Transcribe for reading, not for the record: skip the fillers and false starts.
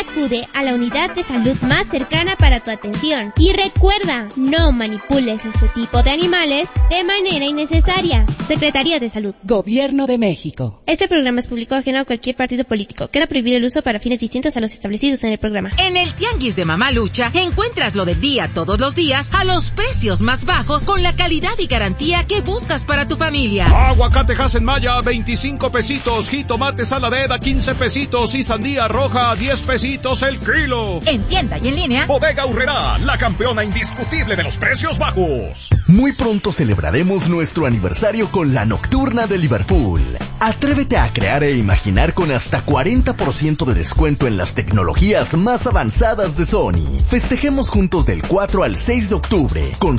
Acude a la unidad de salud más cercana para tu atención. Y recuerda, no manipules este tipo de animales de manera innecesaria. Secretaría de Salud. Gobierno de México. Este programa es público ajeno a cualquier partido político. Queda prohibido el uso para fines distintos a los establecidos en el programa. En el Tianguis de Mamalucha encuentras lo del día todos los días a los precios más bajos con la calidad y garantía que buscas para tu familia. Aguacate Hass Maya, 25 pesitos. Jitomate saladera, 15 pesitos. Y sandía roja, 10 pesitos el kilo. En tienda y en línea, Bodega Aurrerá, la campeona indiscutible de los precios bajos. Muy pronto celebraremos nuestro aniversario con la Nocturna de Liverpool. Atrévete a crear e imaginar con hasta 40% de descuento en las tecnologías más avanzadas de Sony. Festejemos juntos del 4 al 6 de octubre con